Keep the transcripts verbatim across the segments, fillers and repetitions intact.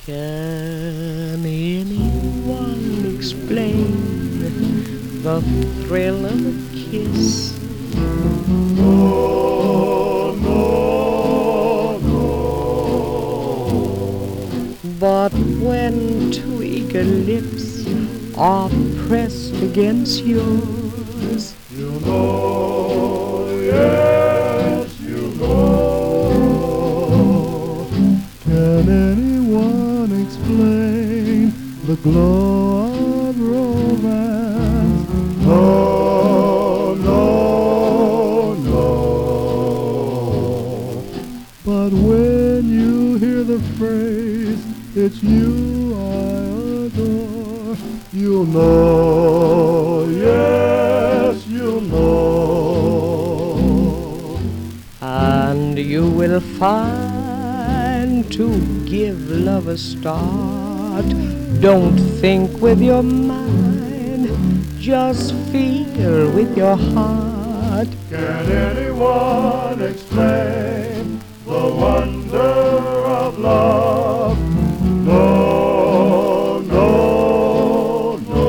Can anyone explain the thrill of a kiss? No, no, no. But when two eager lips are pressed against yours, You know, yes, you know. Can anyone explain the glow of romance? No, no, no. But when you hear the phrase, it's you I adore, you'll know, yes, you'll know. and you will find to give love a start. Don't think with your mind, just feel with your heart. Can anyone explain the wonder of love? No, no, no.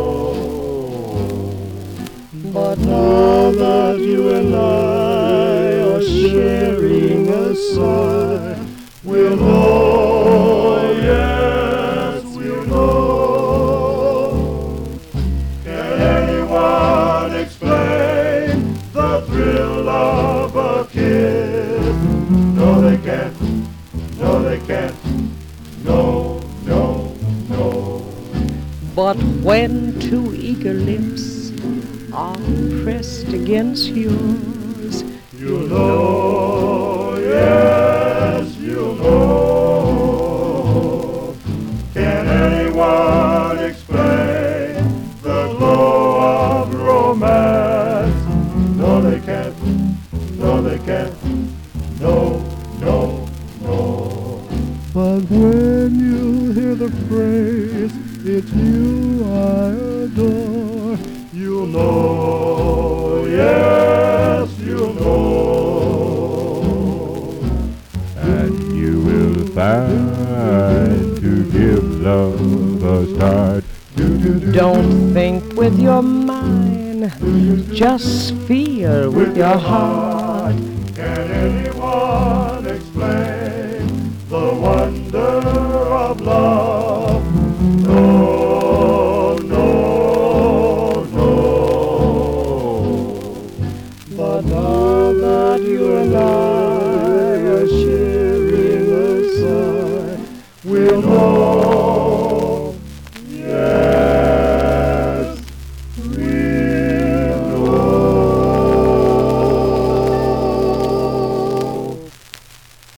But now that you and I are sharing a sigh, We'll know, yes, we'll know. Can anyone explain the thrill of a kiss? No, they can't. No, they can't. No, no, no. but when two eager lips are pressed against yours, You know, yes, you know. Can anyone explain the glow of romance? No, they can't. No, they can't. No, no, no. But when you hear the phrase, it's you I adore, you'll know, yes, you'll know. And you will find to give love a start. don't think with your mind, just feel with your heart. Can anyone explain the wonder of love? No, no, no. But now that you and I